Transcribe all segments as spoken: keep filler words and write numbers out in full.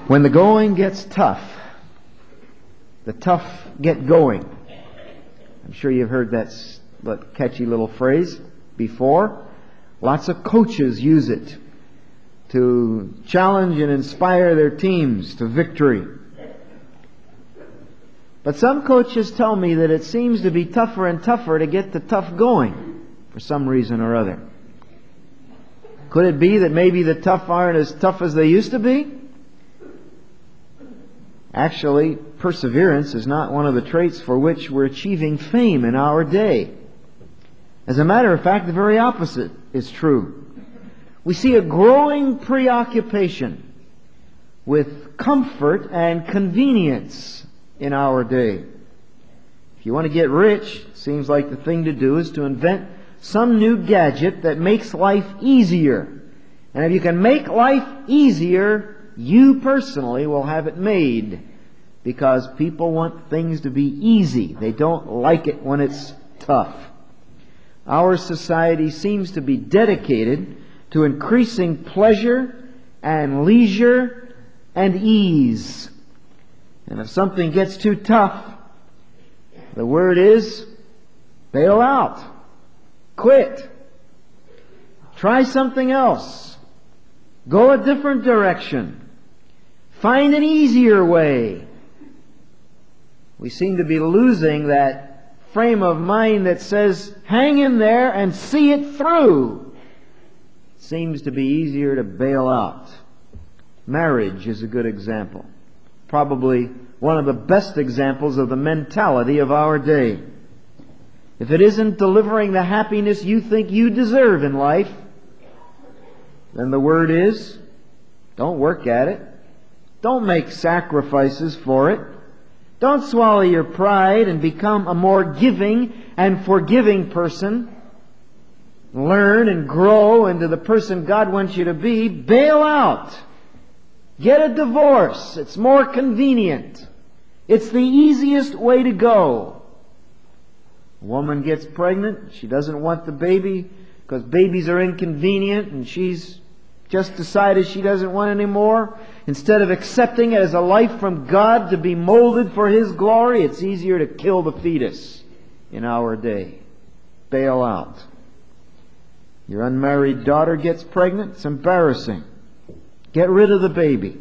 When the going gets tough, the tough get going. I'm sure you've heard that catchy little phrase before. Lots of coaches use it to challenge and inspire their teams to victory. But some coaches tell me that it seems to be tougher and tougher to get the tough going for some reason or other. Could it be that maybe the tough aren't as tough as they used to be? Actually, perseverance is not one of the traits for which we're achieving fame in our day. As a matter of fact, the very opposite is true. We see a growing preoccupation with comfort and convenience in our day. If you want to get rich, it seems like the thing to do is to invent some new gadget that makes life easier. And if you can make life easier, you personally will have it made, because people want things to be easy. They don't like it when it's tough. Our society seems to be dedicated to increasing pleasure and leisure and ease. And if something gets too tough, the word is bail out. Quit. Try something else. Go a different direction. Find an easier way. We seem to be losing that frame of mind that says, hang in there and see it through. It seems to be easier to bail out. Marriage is a good example. Probably one of the best examples of the mentality of our day. If it isn't delivering the happiness you think you deserve in life, then the word is, don't work at it. Don't make sacrifices for it. Don't swallow your pride and become a more giving and forgiving person. Learn and grow into the person God wants you to be. Bail out. Get a divorce. It's more convenient. It's the easiest way to go. A woman gets pregnant. She doesn't want the baby because babies are inconvenient, and she's just decided she doesn't want any more. Instead of accepting it as a life from God to be molded for His glory, it's easier to kill the fetus in our day. Bail out. Your unmarried daughter gets pregnant. It's embarrassing. Get rid of the baby.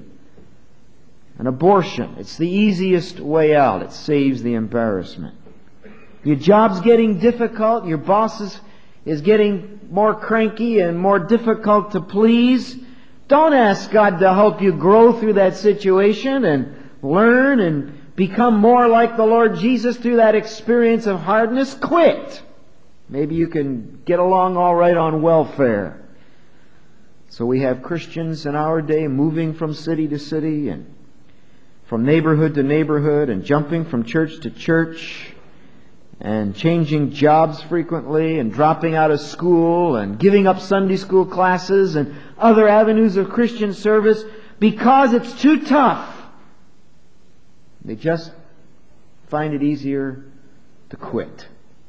An abortion. It's the easiest way out. It saves the embarrassment. Your job's getting difficult. Your boss is, is getting more cranky and more difficult to please. Don't ask God to help you grow through that situation and learn and become more like the Lord Jesus through that experience of hardness. Quit. Maybe you can get along all right on welfare. So we have Christians in our day moving from city to city and from neighborhood to neighborhood and jumping from church to church and changing jobs frequently and dropping out of school and giving up Sunday school classes and other avenues of Christian service because it's too tough. They just find it easier to quit.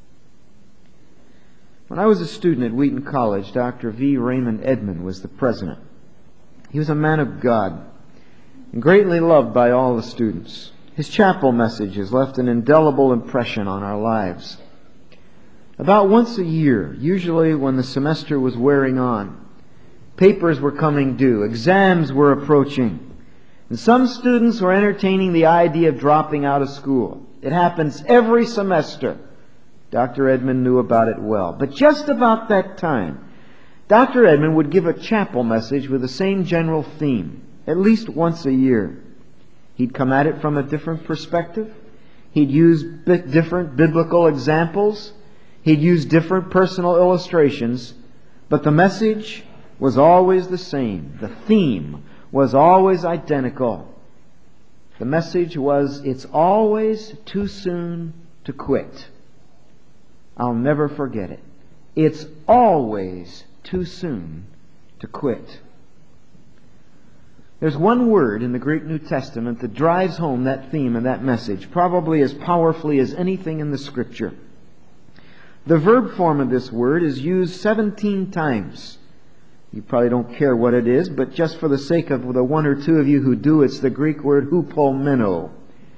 When I was a student at Wheaton College, Doctor V. Raymond Edman was the president. He was a man of God and greatly loved by all the students. His chapel messages left an indelible impression on our lives. About once a year, usually when the semester was wearing on, papers were coming due, exams were approaching, and some students were entertaining the idea of dropping out of school. It happens every semester. Doctor Edman knew about it well. But just about that time, Doctor Edman would give a chapel message with the same general theme, at least once a year. He'd come at it from a different perspective. He'd use bi- different biblical examples. He'd use different personal illustrations. But the message was always the same. The theme was always identical. The message was, it's always too soon to quit. I'll never forget it. It's always too soon to quit. There's one word in the Greek New Testament that drives home that theme and that message, probably as powerfully as anything in the Scripture. The verb form of this word is used seventeen times. You probably don't care what it is, but just for the sake of the one or two of you who do, it's the Greek word hupomeno.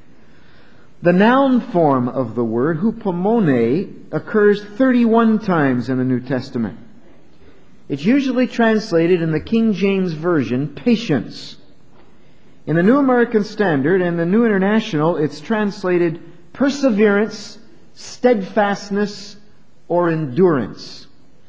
The noun form of the word, hupomone, occurs thirty-one times in the New Testament. It's usually translated in the King James Version, patience. In the New American Standard and the New International, it's translated perseverance, steadfastness, or endurance.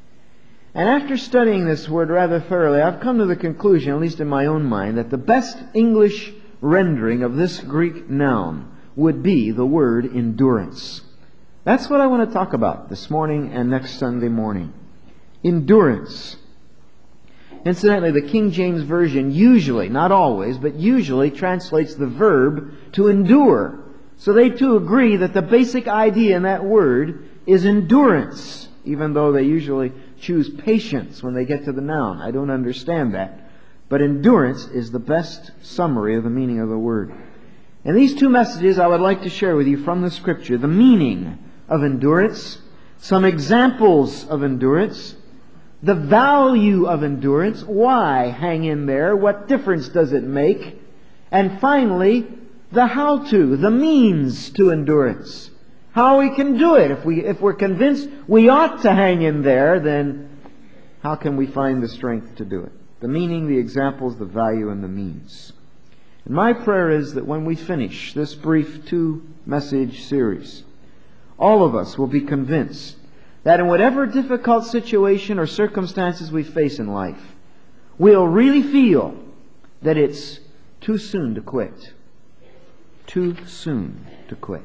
And after studying this word rather thoroughly, I've come to the conclusion, at least in my own mind, that the best English rendering of this Greek noun would be the word endurance. That's what I want to talk about this morning and next Sunday morning. Endurance. Incidentally, the King James Version usually, not always, but usually translates the verb to endure. So they too agree that the basic idea in that word is endurance, even though they usually choose patience when they get to the noun. I don't understand that. But endurance is the best summary of the meaning of the word. In these two messages, I would like to share with you from the Scripture the meaning of endurance, some examples of endurance, the value of endurance, why hang in there, what difference does it make, and finally, the how-to, the means to endurance. How we can do it. If, we, if we're convinced we ought to hang in there, then how can we find the strength to do it? The meaning, the examples, the value, and the means. And my prayer is that when we finish this brief two-message series, all of us will be convinced that in whatever difficult situation or circumstances we face in life, we'll really feel that it's too soon to quit. Too soon to quit.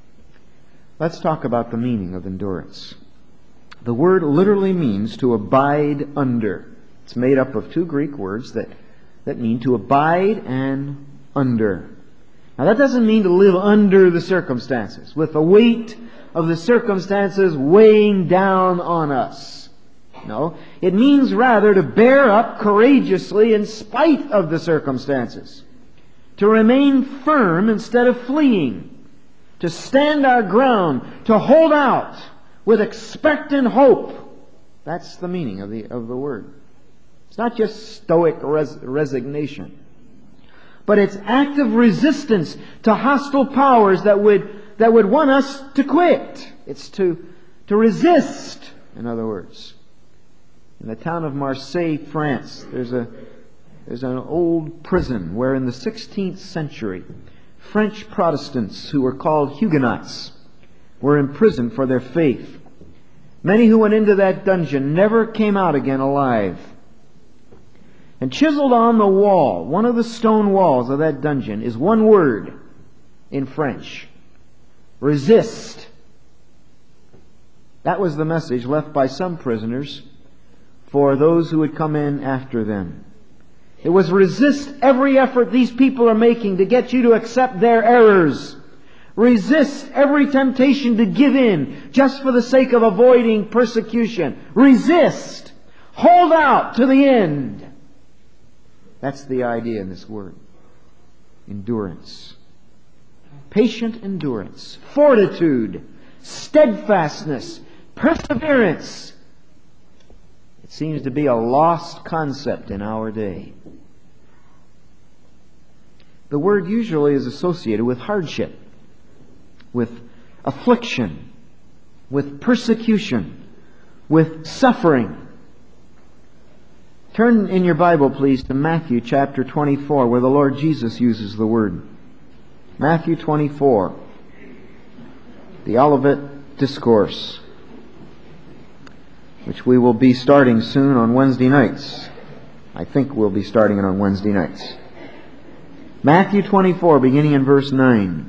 Let's talk about the meaning of endurance. The word literally means to abide under. It's made up of two Greek words that, that mean to abide and under. Now that doesn't mean to live under the circumstances, with the weight of the circumstances weighing down on us. No, it means rather to bear up courageously in spite of the circumstances. To remain firm instead of fleeing. To stand our ground, to hold out with expectant hope. That's the meaning of the of the word. It's not just stoic res- resignation, but it's active resistance to hostile powers that would that would want us to quit. It's to to resist, in other words. In the town of Marseille, France, there's a there's an old prison where in the sixteenth century French Protestants who were called Huguenots were imprisoned for their faith. Many who went into that dungeon never came out again alive. And chiseled on the wall, one of the stone walls of that dungeon, is one word in French. Resist. That was the message left by some prisoners for those who would come in after them. It was resist every effort these people are making to get you to accept their errors. Resist every temptation to give in just for the sake of avoiding persecution. Resist. Hold out to the end. That's the idea in this word. Endurance. Patient endurance. Fortitude. Steadfastness. Perseverance. It seems to be a lost concept in our day. The word usually is associated with hardship, with affliction, with persecution, with suffering. Turn in your Bible, please, to Matthew chapter twenty-four, where the Lord Jesus uses the word. Matthew twenty-four, the Olivet Discourse, which we will be starting soon on Wednesday nights. I think we'll be starting it on Wednesday nights. Matthew twenty-four, beginning in verse nine.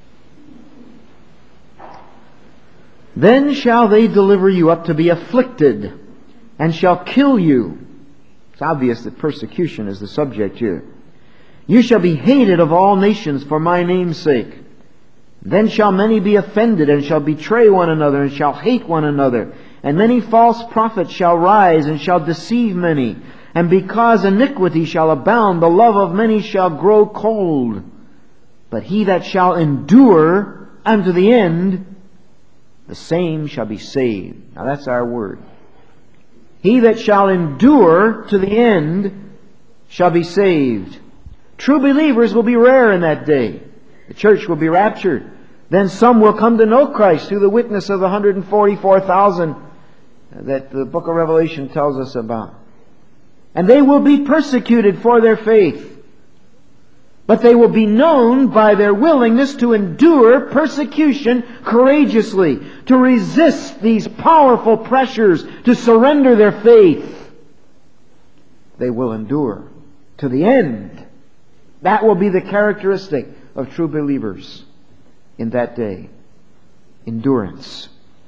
Then shall they deliver you up to be afflicted, and shall kill you. It's obvious that persecution is the subject here. You shall be hated of all nations for my name's sake. Then shall many be offended, and shall betray one another, and shall hate one another. And many false prophets shall rise, and shall deceive many. And because iniquity shall abound, the love of many shall grow cold. But he that shall endure unto the end, the same shall be saved. Now that's our word. He that shall endure to the end shall be saved. True believers will be rare in that day. The church will be raptured. Then some will come to know Christ through the witness of the one hundred forty-four thousand that the book of Revelation tells us about. And they will be persecuted for their faith. But they will be known by their willingness to endure persecution courageously, to resist these powerful pressures, to surrender their faith. They will endure to the end. That will be the characteristic of true believers in that day. Endurance.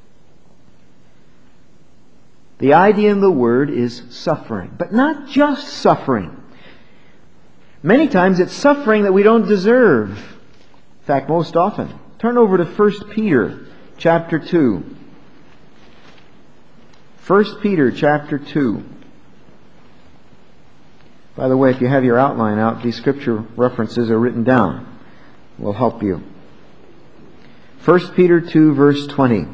The idea in the word is suffering, but not just suffering. Many times it's suffering that we don't deserve. In fact, most often. Turn over to First Peter chapter two. First Peter chapter two. By the way, if you have your outline out, these scripture references are written down. Will help you. First Peter two verse twenty.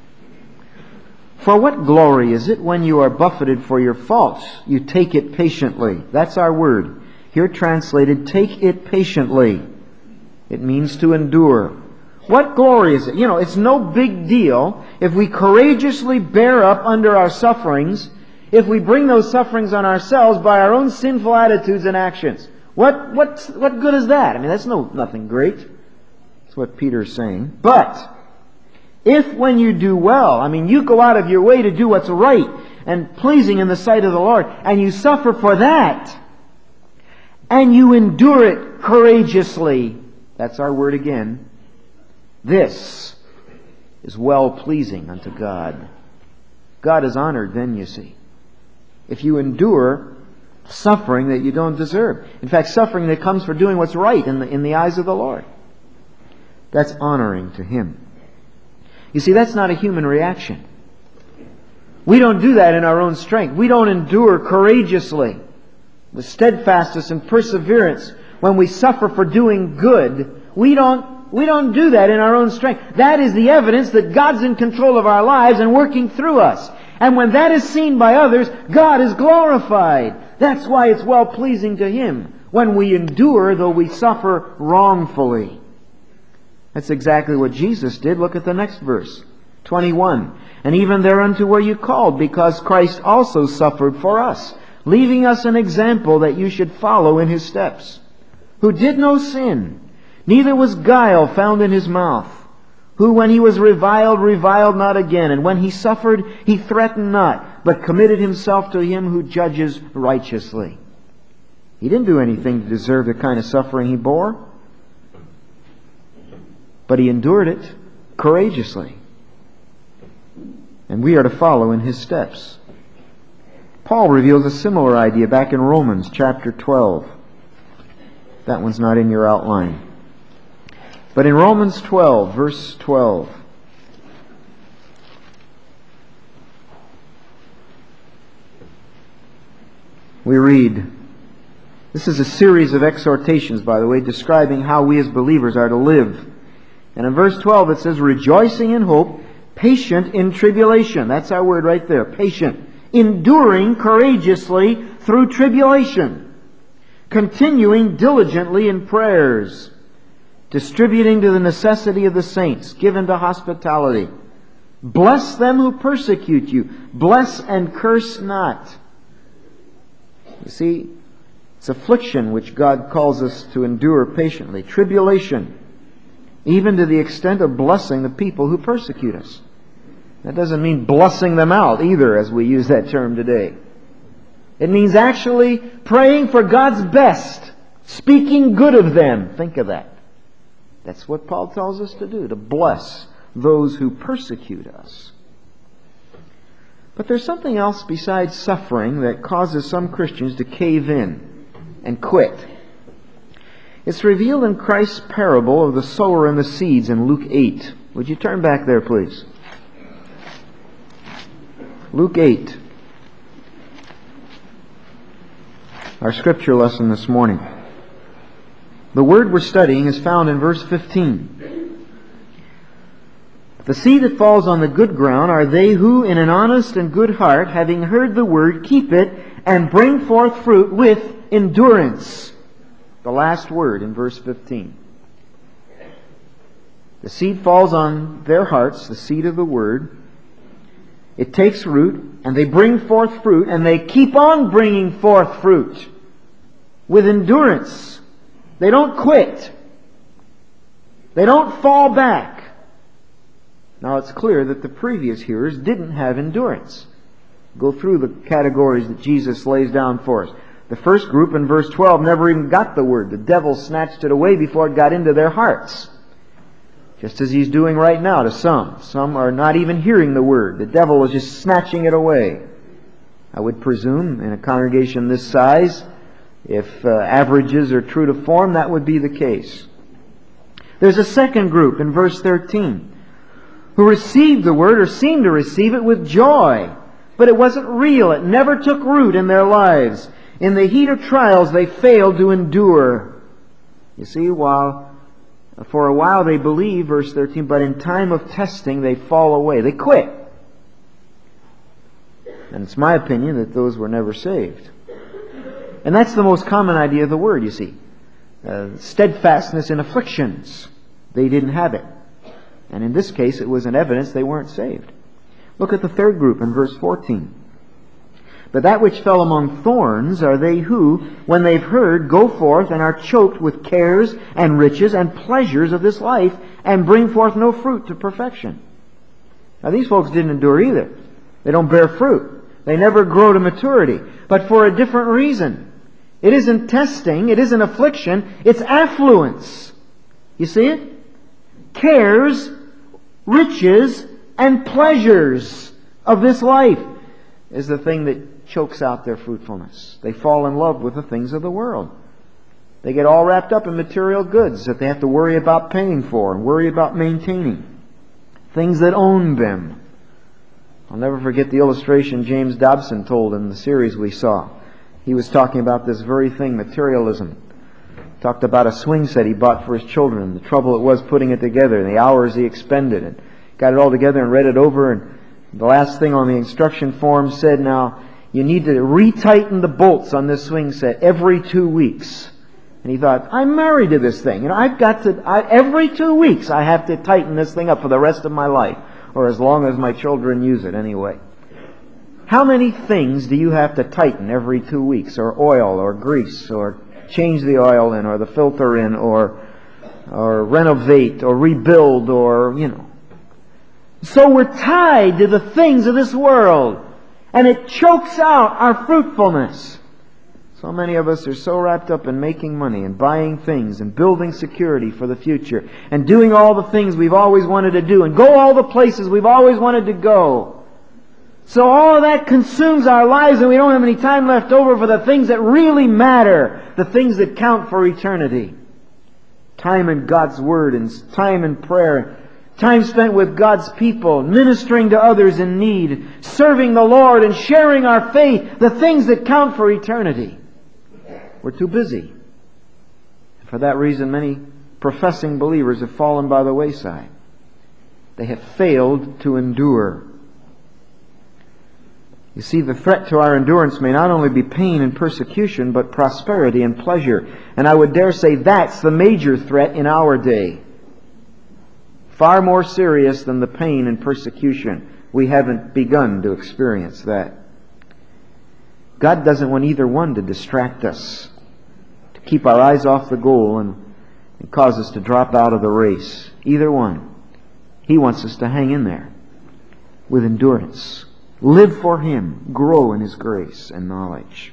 For what glory is it when you are buffeted for your faults? You take it patiently. That's our word. Here translated, take it patiently. It means to endure. What glory is it? You know, it's no big deal if we courageously bear up under our sufferings, if we bring those sufferings on ourselves by our own sinful attitudes and actions. What, what, what good is that? I mean, that's no, nothing great. That's what Peter's saying. But, if when you do well, I mean, you go out of your way to do what's right and pleasing in the sight of the Lord, and you suffer for that, and you endure it courageously, that's our word again, this is well-pleasing unto God. God is honored then, you see. If you endure suffering that you don't deserve. In fact, suffering that comes for doing what's right in the, in the eyes of the Lord. That's honoring to Him. You see, that's not a human reaction. We don't do that in our own strength. We don't endure courageously with steadfastness and perseverance when we suffer for doing good. We don't, we don't do that in our own strength. That is the evidence that God's in control of our lives and working through us. And when that is seen by others, God is glorified. That's why it's well-pleasing to Him when we endure, though we suffer wrongfully. That's exactly what Jesus did. Look at the next verse. twenty-one. And even thereunto were you called, because Christ also suffered for us, leaving us an example that you should follow in His steps, who did no sin, neither was guile found in His mouth, who when He was reviled, reviled not again, and when He suffered, He threatened not, but committed Himself to Him who judges righteously. He didn't do anything to deserve the kind of suffering He bore, but He endured it courageously. And we are to follow in His steps. Paul reveals a similar idea back in Romans chapter twelve. That one's not in your outline. But in Romans twelve, verse twelve, we read, this is a series of exhortations, by the way, describing how we as believers are to live. And in verse twelve it says, rejoicing in hope, patient in tribulation. That's our word right there, patient. Enduring courageously through tribulation. Continuing diligently in prayers. Distributing to the necessity of the saints. Given to hospitality. Bless them who persecute you. Bless and curse not. You see, it's affliction which God calls us to endure patiently. Tribulation. Even to the extent of blessing the people who persecute us. That doesn't mean blessing them out either, as we use that term today. It means actually praying for God's best, speaking good of them. Think of that. That's what Paul tells us to do, to bless those who persecute us. But there's something else besides suffering that causes some Christians to cave in and quit. It's revealed in Christ's parable of the sower and the seeds in Luke eight. Would you turn back there, please? Luke eight. Our scripture lesson this morning. The word we're studying is found in verse fifteen. The seed that falls on the good ground are they who, in an honest and good heart, having heard the word, keep it and bring forth fruit with endurance. The last word in verse fifteen. The seed falls on their hearts, the seed of the word. It takes root, and they bring forth fruit, and they keep on bringing forth fruit with endurance. They don't quit. They don't fall back. Now it's clear that the previous hearers didn't have endurance. Go through the categories that Jesus lays down for us. The first group in verse twelve never even got the word. The devil snatched it away before it got into their hearts. Just as he's doing right now to some. Some are not even hearing the word. The devil is just snatching it away. I would presume in a congregation this size, if uh, averages are true to form, that would be the case. There's a second group in verse thirteen who received the word or seemed to receive it with joy. But it wasn't real. It never took root in their lives. In the heat of trials, they failed to endure. You see, while for a while they believe, verse thirteen, but in time of testing they fall away. They quit. And it's my opinion that those were never saved. And that's the most common idea of the word, you see. Uh, steadfastness in afflictions. They didn't have it. And in this case, it was an evidence they weren't saved. Look at the third group in verse fourteen. But that which fell among thorns are they who, when they've heard, go forth and are choked with cares and riches and pleasures of this life, and bring forth no fruit to perfection. Now these folks didn't endure either. They don't bear fruit. They never grow to maturity. But for a different reason. It isn't testing, it isn't affliction, it's affluence. You see it? Cares, riches, and pleasures of this life is the thing that chokes out their fruitfulness. They fall in love with the things of the world. They get all wrapped up in material goods that they have to worry about paying for and worry about maintaining. Things that own them. I'll never forget the illustration James Dobson told in the series we saw. He was talking about this very thing, materialism. Talked about a swing set he bought for his children, the trouble it was putting it together, and the hours he expended, and got it all together and read it over, and the last thing on the instruction form said, now, you need to retighten the bolts on this swing set every two weeks. And he thought, I'm married to this thing. You know, I've got to, I, every two weeks I have to tighten this thing up for the rest of my life, or as long as my children use it anyway. How many things do you have to tighten every two weeks, or oil, or grease, or change the oil in, or the filter in, or or renovate, or rebuild, or, you know. So we're tied to the things of this world, and it chokes out our fruitfulness. So many of us are so wrapped up in making money, and buying things, and building security for the future, and doing all the things we've always wanted to do, and go all the places we've always wanted to go. So all of that consumes our lives, and we don't have any time left over for the things that really matter, the things that count for eternity. Time in God's Word, and time in prayer, time spent with God's people, ministering to others in need, serving the Lord and sharing our faith, the things that count for eternity. We're too busy. For that reason, many professing believers have fallen by the wayside. They have failed to endure. You see, the threat to our endurance may not only be pain and persecution, but prosperity and pleasure. And I would dare say that's the major threat in our day. Far more serious than the pain and persecution. We haven't begun to experience that. God doesn't want either one to distract us, to keep our eyes off the goal and, and cause us to drop out of the race. Either one. He wants us to hang in there with endurance. Live for Him. Grow in His grace and knowledge.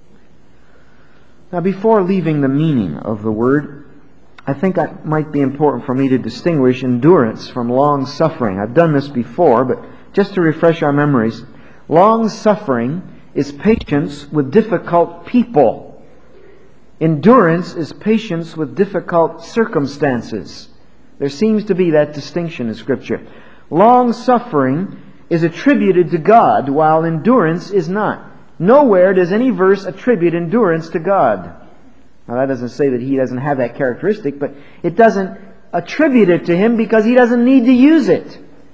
Now, before leaving the meaning of the word, I think it might be important for me to distinguish endurance from long-suffering. I've done this before, but just to refresh our memories, long-suffering is patience with difficult people. Endurance is patience with difficult circumstances. There seems to be that distinction in Scripture. Long-suffering is attributed to God, while endurance is not. Nowhere does any verse attribute endurance to God. Now that doesn't say that He doesn't have that characteristic, but it doesn't attribute it to Him because He doesn't need to use it.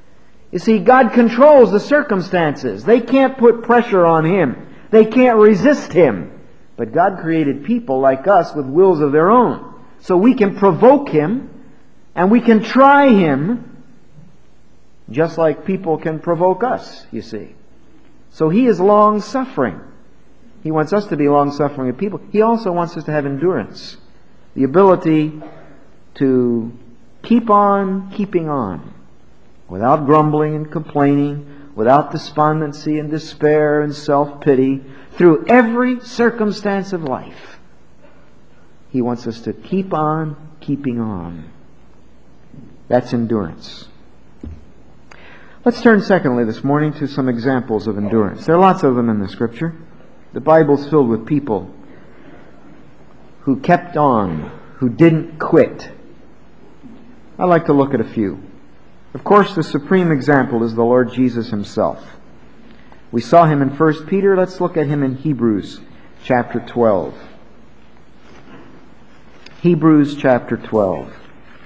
You see, God controls the circumstances. They can't put pressure on Him. They can't resist Him. But God created people like us with wills of their own. So we can provoke Him and we can try Him just like people can provoke us, you see. So He is long-suffering. He wants us to be long-suffering with people. He also wants us to have endurance. The ability to keep on keeping on without grumbling and complaining, without despondency and despair and self-pity, through every circumstance of life. He wants us to keep on keeping on. That's endurance. Let's turn secondly this morning to some examples of endurance. There are lots of them in the Scripture. The Bible's filled with people who kept on, who didn't quit. I'd like to look at a few. Of course, the supreme example is the Lord Jesus Himself. We saw Him in First Peter. Let's look at Him in Hebrews chapter twelve. Hebrews chapter twelve.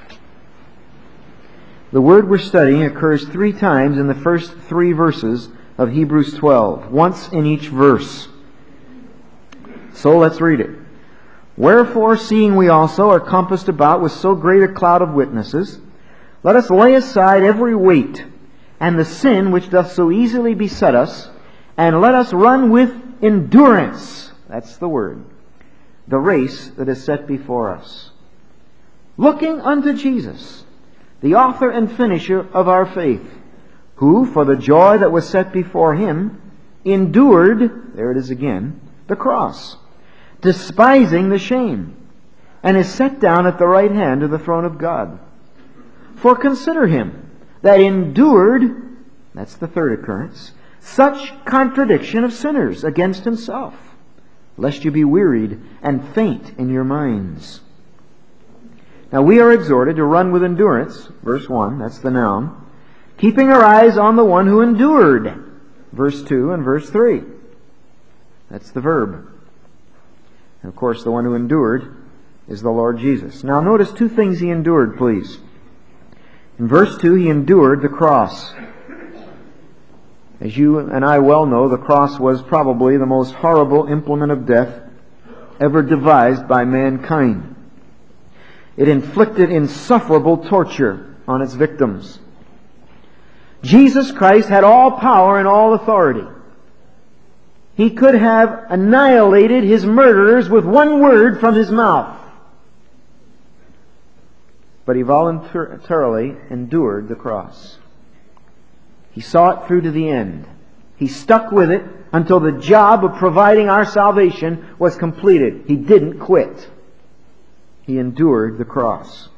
The word we're studying occurs three times in the first three verses of Hebrews twelve, once in each verse. So let's read it. Wherefore, seeing we also are compassed about with so great a cloud of witnesses, let us lay aside every weight and the sin which doth so easily beset us, and let us run with endurance, that's the word, the race that is set before us. Looking unto Jesus, the author and finisher of our faith, who, for the joy that was set before Him, endured, there it is again, the cross, despising the shame, and is set down at the right hand of the throne of God. For consider Him that endured, that's the third occurrence, such contradiction of sinners against Himself, lest you be wearied and faint in your minds. Now we are exhorted to run with endurance, verse one, that's the noun, keeping our eyes on the one who endured, verse two and verse three. That's the verb. And of course, the one who endured is the Lord Jesus. Now notice two things He endured, please. In verse two, He endured the cross. As you and I well know, the cross was probably the most horrible implement of death ever devised by mankind. It inflicted insufferable torture on its victims. Jesus Christ had all power and all authority. He could have annihilated His murderers with one word from His mouth. But He voluntarily endured the cross. He saw it through to the end. He stuck with it until the job of providing our salvation was completed. He didn't quit. He endured the cross.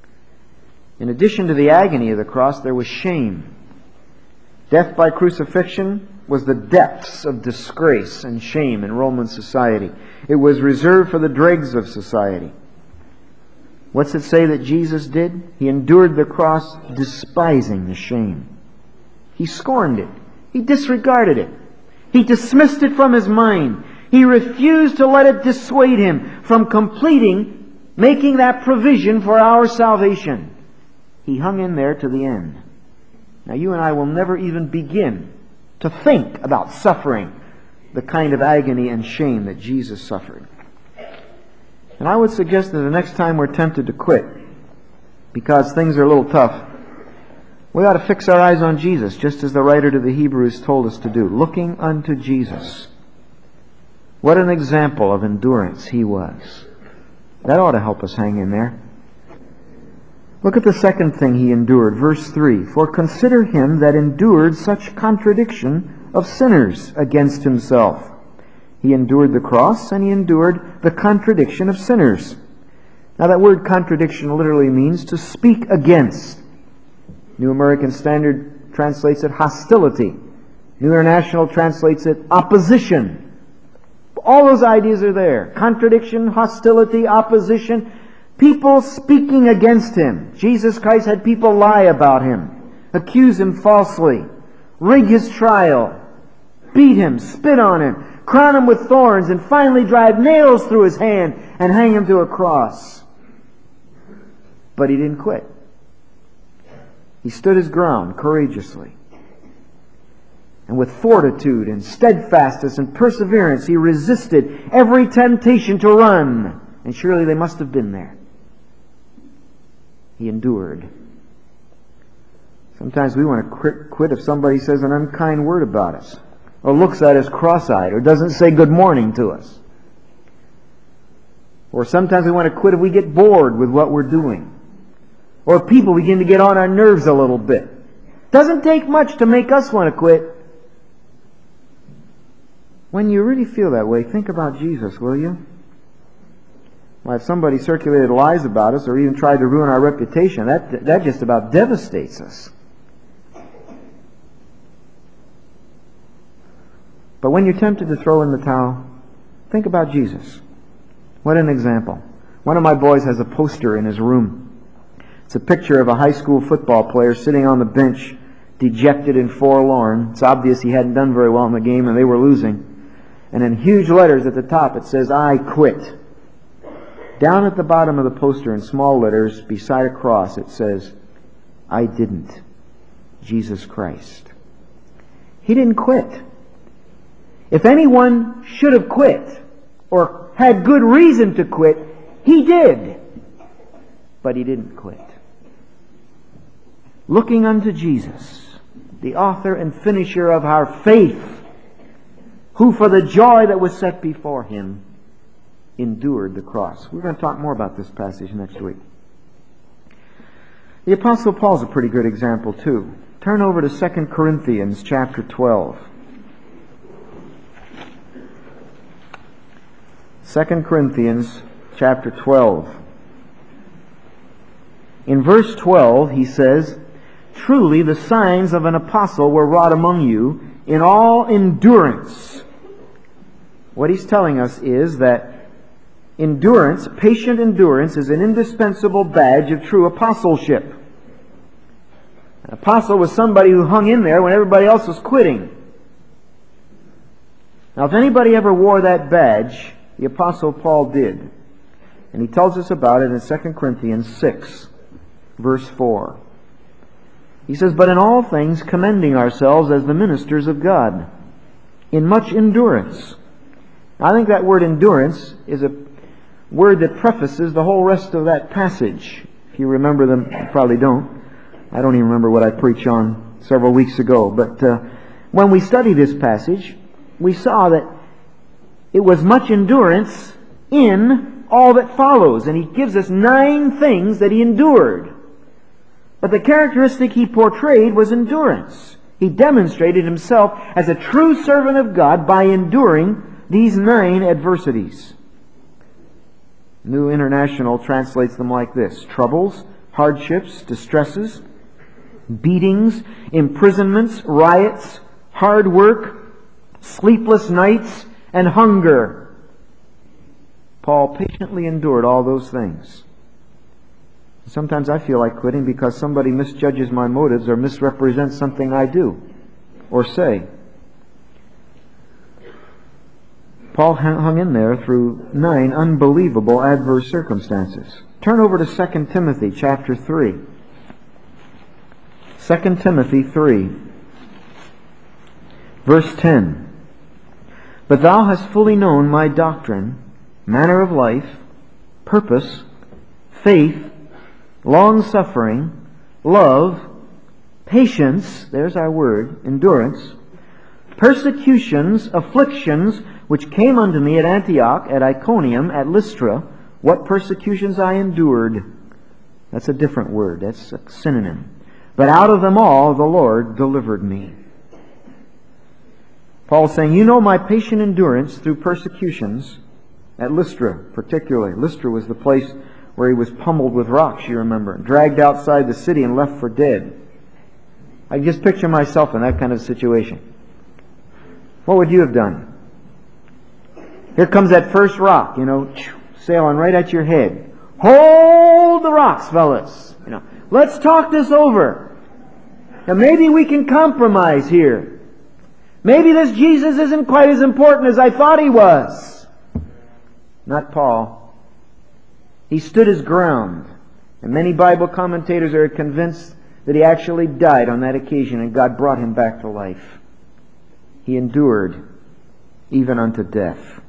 In addition to the agony of the cross, there was shame. Death by crucifixion was the depths of disgrace and shame in Roman society. It was reserved for the dregs of society. What's it say that Jesus did? He endured the cross, despising the shame. He scorned it. He disregarded it. He dismissed it from His mind. He refused to let it dissuade Him from completing, making that provision for our salvation. He hung in there to the end. Now you and I will never even begin to think about suffering the kind of agony and shame that Jesus suffered. And I would suggest that the next time we're tempted to quit because things are a little tough, we ought to fix our eyes on Jesus, just as the writer to the Hebrews told us to do, looking unto Jesus. What an example of endurance He was. That ought to help us hang in there. Look at the second thing He endured, verse three. For consider Him that endured such contradiction of sinners against Himself. He endured the cross, and He endured the contradiction of sinners. Now that word contradiction literally means to speak against. New American Standard translates it hostility. New International translates it opposition. All those ideas are there. Contradiction, hostility, opposition. People speaking against Him. Jesus Christ had people lie about Him, accuse Him falsely, rig His trial, beat Him, spit on Him, crown Him with thorns, and finally drive nails through His hand and hang Him to a cross. But He didn't quit. He stood His ground courageously. And with fortitude and steadfastness and perseverance, he resisted every temptation to run. And surely they must have been there. He endured. Sometimes we want to quit if somebody says an unkind word about us, or looks at us cross-eyed, or doesn't say good morning to us. Or sometimes we want to quit if we get bored with what we're doing. Or people begin to get on our nerves a little bit. Doesn't take much to make us want to quit. When you really feel that way, think about Jesus, will you? Well, if somebody circulated lies about us or even tried to ruin our reputation, that, that just about devastates us. But when you're tempted to throw in the towel, think about Jesus. What an example. One of my boys has a poster in his room. It's a picture of a high school football player sitting on the bench, dejected and forlorn. It's obvious he hadn't done very well in the game and they were losing. And in huge letters at the top it says, "I quit." Down at the bottom of the poster in small letters beside a cross it says, "I didn't. Jesus Christ." He didn't quit. If anyone should have quit or had good reason to quit, he did. But he didn't quit. Looking unto Jesus, the author and finisher of our faith, who for the joy that was set before him endured the cross. We're going to talk more about this passage next week. The Apostle Paul's a pretty good example too. Turn over to Second Corinthians chapter twelve. Second Corinthians chapter twelve. In verse twelve he says, "Truly the signs of an apostle were wrought among you in all endurance." What he's telling us is that endurance, patient endurance, is an indispensable badge of true apostleship. An apostle was somebody who hung in there when everybody else was quitting. Now, if anybody ever wore that badge, the Apostle Paul did. And he tells us about it in Second Corinthians six, verse four. He says, "But in all things commending ourselves as the ministers of God, in much endurance." I think that word endurance is a word that prefaces the whole rest of that passage. If you remember them, you probably don't. I don't even remember what I preached on several weeks ago. But uh, when we study this passage, we saw that it was much endurance in all that follows. And he gives us nine things that he endured. But the characteristic he portrayed was endurance. He demonstrated himself as a true servant of God by enduring these nine adversities. New International translates them like this: troubles, hardships, distresses, beatings, imprisonments, riots, hard work, sleepless nights, and hunger. Paul patiently endured all those things. Sometimes I feel like quitting because somebody misjudges my motives or misrepresents something I do or say. Paul hung in there through nine unbelievable adverse circumstances. Turn over to Second Timothy chapter three. Second Timothy three, verse ten. "But thou hast fully known my doctrine, manner of life, purpose, faith, long-suffering, love, patience," there's our word, endurance, "persecutions, afflictions, which came unto me at Antioch, at Iconium, at Lystra, what persecutions I endured." That's a different word. That's a synonym. "But out of them all the Lord delivered me." Paul's saying, you know my patient endurance through persecutions at Lystra, particularly. Lystra was the place where he was pummeled with rocks, you remember, dragged outside the city and left for dead. I can just picture myself in that kind of situation. What would you have done? Here comes that first rock, you know, sailing right at your head. Hold the rocks, fellas. You know, let's talk this over. Now maybe we can compromise here. Maybe this Jesus isn't quite as important as I thought he was. Not Paul. He stood his ground. And many Bible commentators are convinced that he actually died on that occasion and God brought him back to life. He endured even unto death.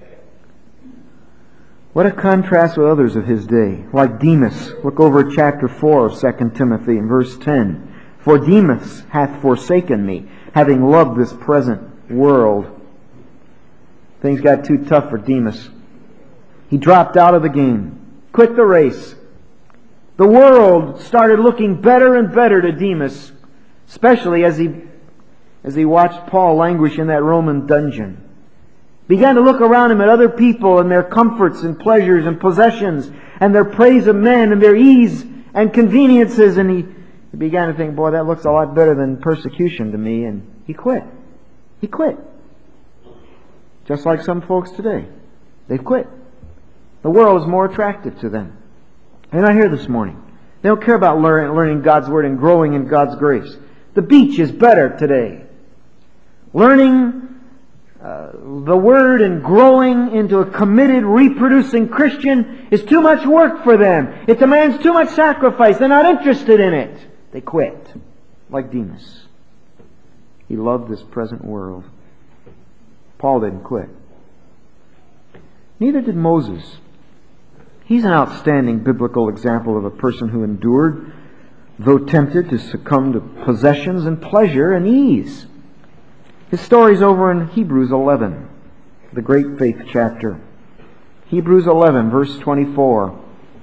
What a contrast with others of his day, like Demas. Look over at chapter four of Second Timothy in verse ten. For Demas hath forsaken me, having loved this present world. Things got too tough for Demas. He dropped out of the game, quit the race. The world started looking better and better to Demas, especially as he, as he watched Paul languish in that Roman dungeon. Began to look around him at other people and their comforts and pleasures and possessions and their praise of men and their ease and conveniences, and he, he began to think, boy, that looks a lot better than persecution to me, and he quit. He quit. Just like some folks today. They've quit. The world is more attractive to them. They're not here this morning. They don't care about learn, learning God's Word and growing in God's grace. The beach is better today. Learning uh, the Word and growing into a committed, reproducing Christian is too much work for them. It demands too much sacrifice. They're not interested in it. They quit. Like Demas. He loved this present world. Paul didn't quit. Neither did Moses. He's an outstanding biblical example of a person who endured, though tempted to succumb to possessions and pleasure and ease. His story's over in Hebrews eleven, the great faith chapter. Hebrews eleven, verse twenty-four.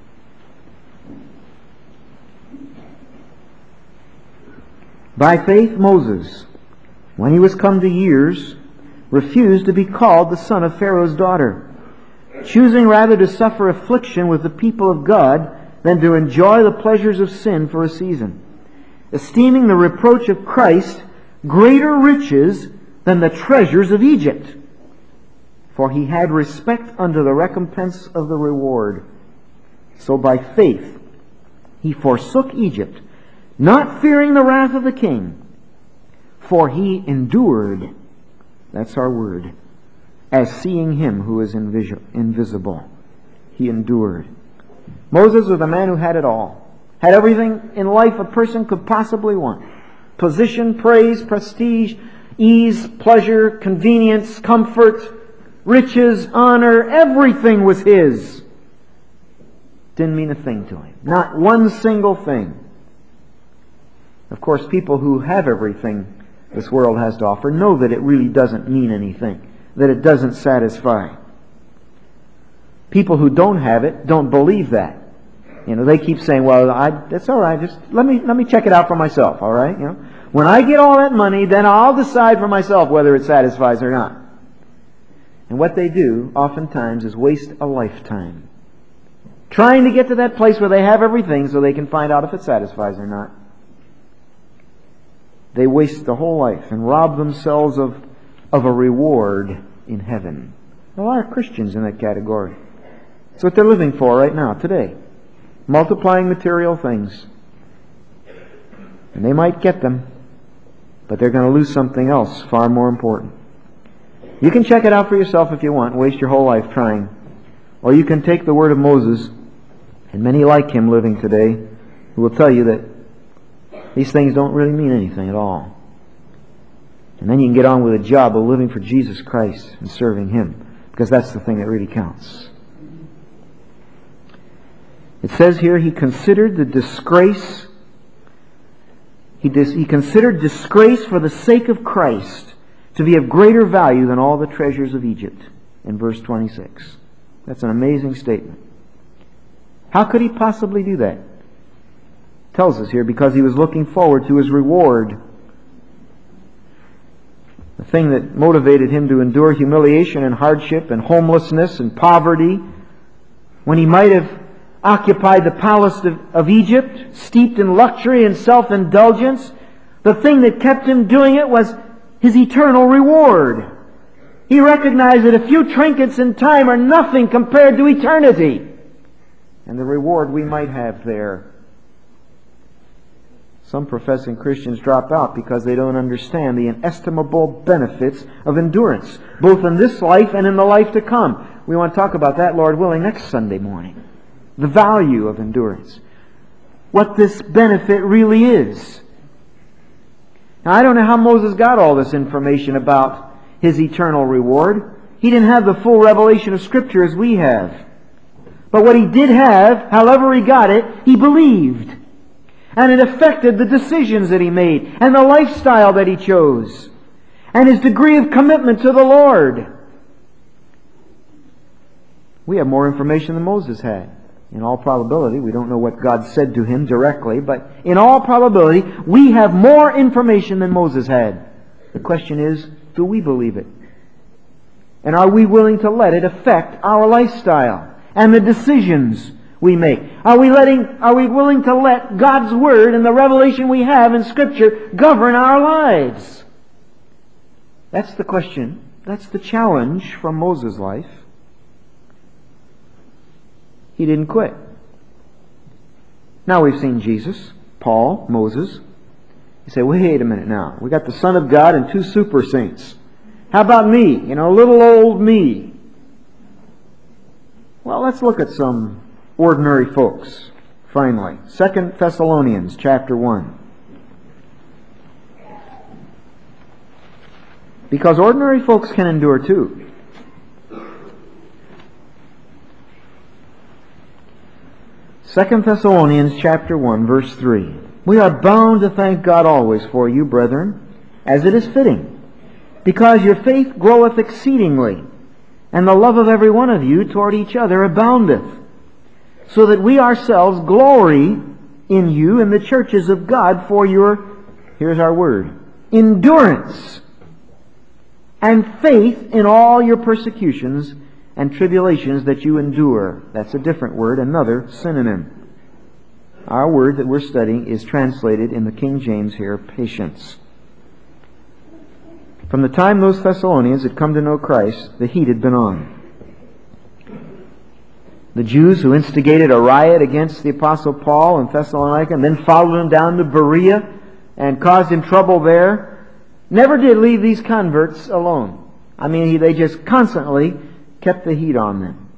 By faith Moses, when he was come to years, refused to be called the son of Pharaoh's daughter, choosing rather to suffer affliction with the people of God than to enjoy the pleasures of sin for a season, esteeming the reproach of Christ greater riches than the treasures of Egypt. For he had respect unto the recompense of the reward. So by faith he forsook Egypt, not fearing the wrath of the king. For he endured, that's our word, as seeing him who is invis- invisible. He endured. Moses was a man who had it all. Had everything in life a person could possibly want. Position, praise, prestige, ease, pleasure, convenience, comfort, riches, honor, everything was his. Didn't mean a thing to him. Not one single thing. Of course, people who have everything this world has to offer know that it really doesn't mean anything, that it doesn't satisfy. People who don't have it don't believe that. You know, they keep saying, well, I, that's all right, just let me let me check it out for myself, all right? You know, when I get all that money, then I'll decide for myself whether it satisfies or not. And what they do, oftentimes, is waste a lifetime trying to get to that place where they have everything so they can find out if it satisfies or not. They waste the whole life and rob themselves of, of a reward in heaven. There are a lot of Christians in that category. That's what they're living for right now, today. Multiplying material things. And they might get them, but they're going to lose something else far more important. You can check it out for yourself if you want and waste your whole life trying. Or you can take the word of Moses, and many like him living today, who will tell you that these things don't really mean anything at all. And then you can get on with a job of living for Jesus Christ and serving Him, because that's the thing that really counts. It says here, he considered the disgrace, he, dis, he considered disgrace for the sake of Christ to be of greater value than all the treasures of Egypt, in verse twenty-six. That's an amazing statement. How could he possibly do that? It tells us here, because he was looking forward to his reward. The thing that motivated him to endure humiliation and hardship and homelessness and poverty, when he might have occupied the palace of, of Egypt, steeped in luxury and self-indulgence, the thing that kept him doing it was his eternal reward. He recognized that a few trinkets in time are nothing compared to eternity, and the reward we might have there. Some professing Christians drop out because they don't understand the inestimable benefits of endurance, both in this life and in the life to come. We want to talk about that, Lord willing, next Sunday morning. The value of endurance. What this benefit really is. Now, I don't know how Moses got all this information about his eternal reward. He didn't have the full revelation of Scripture as we have. But what he did have, however he got it, he believed. And it affected the decisions that he made, and the lifestyle that he chose, and his degree of commitment to the Lord. We have more information than Moses had. In all probability, we don't know what God said to him directly, but in all probability, we have more information than Moses had. The question is, do we believe it? And are we willing to let it affect our lifestyle and the decisions we make? Are we letting, are we willing to let God's Word and the revelation we have in Scripture govern our lives? That's the question. That's the challenge from Moses' life. He didn't quit. Now we've seen Jesus, Paul, Moses. You say, wait a minute now. We got the Son of God and two super saints. How about me? You know, little old me. Well, let's look at some ordinary folks, finally. Second Thessalonians chapter one. Because ordinary folks can endure too. Second Thessalonians chapter one, verse three. We are bound to thank God always for you, brethren, as it is fitting, because your faith groweth exceedingly, and the love of every one of you toward each other aboundeth, so that we ourselves glory in you in the churches of God for your, here's our word, endurance and faith in all your persecutions and tribulations that you endure. That's a different word, another synonym. Our word that we're studying is translated in the King James here, patience. From the time those Thessalonians had come to know Christ, the heat had been on. The Jews who instigated a riot against the Apostle Paul in Thessalonica and then followed him down to Berea and caused him trouble there, never did leave these converts alone. I mean, they just constantly kept the heat on them.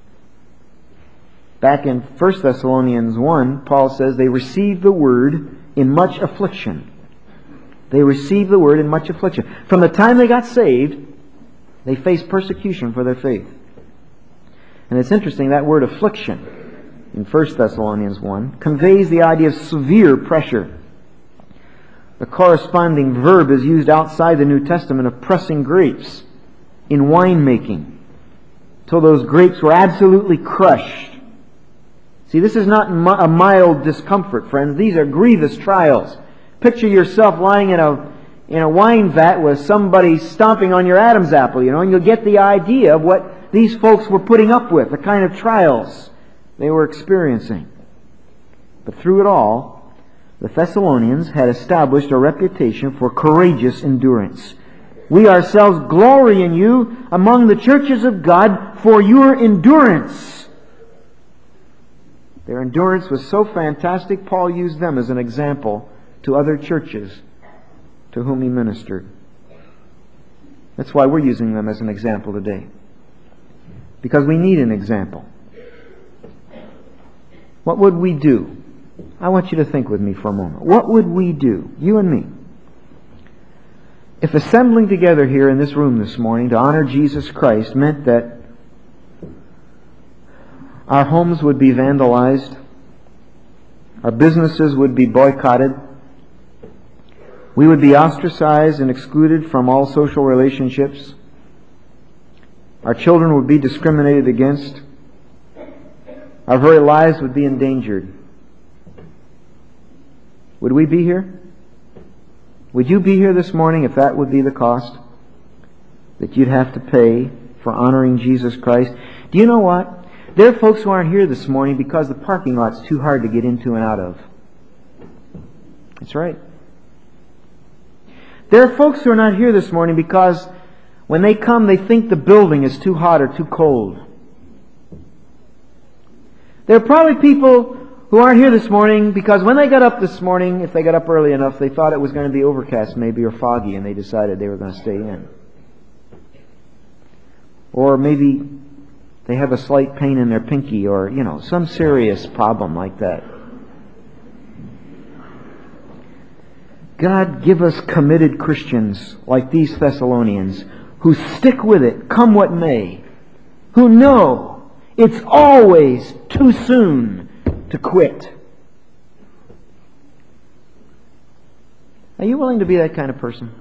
Back in First Thessalonians one, Paul says they received the word in much affliction. They received the word in much affliction. From the time they got saved, they faced persecution for their faith. And it's interesting, that word affliction in First Thessalonians one conveys the idea of severe pressure. The corresponding verb is used outside the New Testament of pressing grapes in winemaking, till those grapes were absolutely crushed. See, this is not a mild discomfort, friends. These are grievous trials. Picture yourself lying in a in a wine vat with somebody stomping on your Adam's apple, you know, and you'll get the idea of what these folks were putting up with, the kind of trials they were experiencing. But through it all, the Thessalonians had established a reputation for courageous endurance. We ourselves glory in you among the churches of God for your endurance. Their endurance was so fantastic, Paul used them as an example to other churches to whom he ministered. That's why we're using them as an example today. Because we need an example. What would we do? I want you to think with me for a moment. What would we do, you and me, if assembling together here in this room this morning to honor Jesus Christ meant that our homes would be vandalized, our businesses would be boycotted, we would be ostracized and excluded from all social relationships, our children would be discriminated against, our very lives would be endangered? Would we be here? Would you be here this morning if that would be the cost that you'd have to pay for honoring Jesus Christ? Do you know what? There are folks who aren't here this morning because the parking lot's too hard to get into and out of. That's right. There are folks who are not here this morning because when they come they think the building is too hot or too cold. There are probably people who aren't here this morning because when they got up this morning, if they got up early enough, they thought it was going to be overcast maybe or foggy and they decided they were going to stay in. Or maybe they have a slight pain in their pinky or, you know, some serious problem like that. God, give us committed Christians like these Thessalonians who stick with it, come what may, who know it's always too soon to quit. Are you willing to be that kind of person?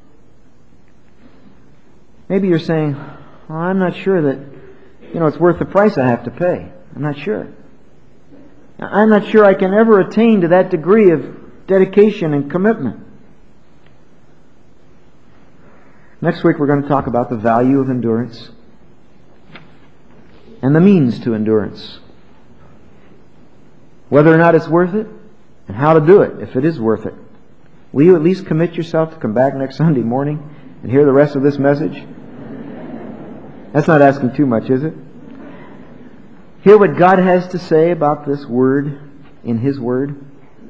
Maybe you're saying, well, I'm not sure that, you know, it's worth the price I have to pay. I'm not sure. I'm not sure I can ever attain to that degree of dedication and commitment. Next week we're going to talk about the value of endurance and the means to endurance. Whether or not it's worth it and how to do it if it is worth it. Will you at least commit yourself to come back next Sunday morning and hear the rest of this message? That's not asking too much, is it? Hear what God has to say about this Word in His Word.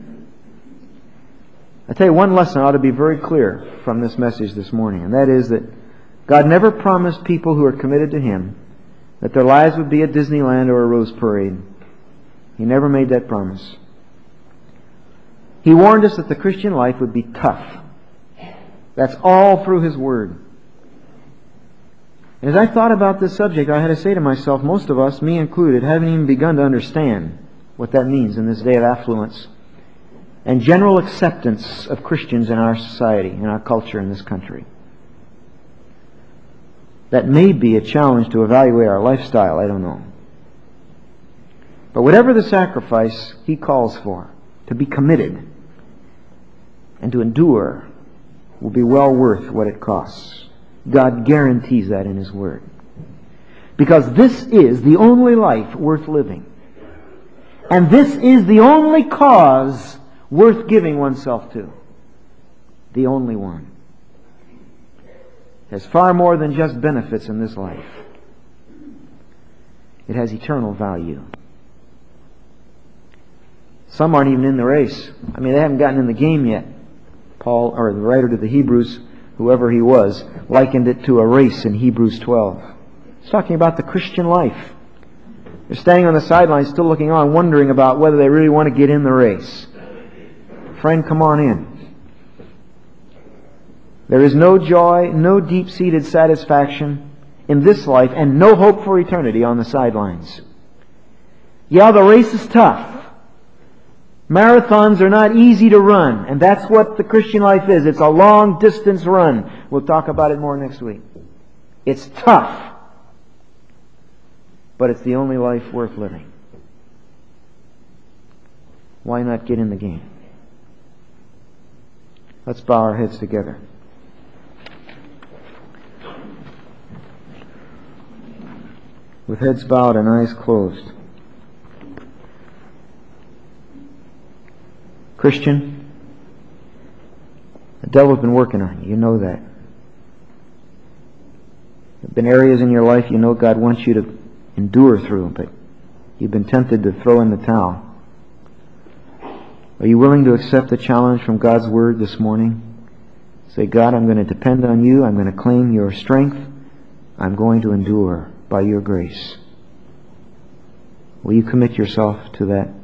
I tell you, one lesson ought to be very clear from this message this morning, and that is that God never promised people who are committed to Him that their lives would be a Disneyland or a Rose Parade. He never made that promise. He warned us that the Christian life would be tough. That's all through His Word. As I thought about this subject, I had to say to myself, most of us, me included, haven't even begun to understand what that means in this day of affluence and general acceptance of Christians in our society, in our culture, in this country. That may be a challenge to evaluate our lifestyle, I don't know. But whatever the sacrifice He calls for, to be committed and to endure will be well worth what it costs. God guarantees that in His Word. Because this is the only life worth living. And this is the only cause worth giving oneself to. The only one. It has far more than just benefits in this life. It has eternal value. Some aren't even in the race. I mean, they haven't gotten in the game yet. Paul, or the writer to the Hebrews, whoever he was, likened it to a race in Hebrews twelve. He's talking about the Christian life. They're standing on the sidelines, still looking on, wondering about whether they really want to get in the race. Friend, come on in. There is no joy, no deep-seated satisfaction in this life, and no hope for eternity on the sidelines. Yeah, the race is tough. Marathons are not easy to run, and that's what the Christian life is. It's a long-distance run. We'll talk about it more next week. It's tough, but it's the only life worth living. Why not get in the game? Let's bow our heads together. With heads bowed and eyes closed. Christian, the devil's been working on you. You know that. There have been areas in your life you know God wants you to endure through, but you've been tempted to throw in the towel. Are you willing to accept the challenge from God's Word this morning? Say, God, I'm going to depend on You. I'm going to claim Your strength. I'm going to endure by Your grace. Will you commit yourself to that?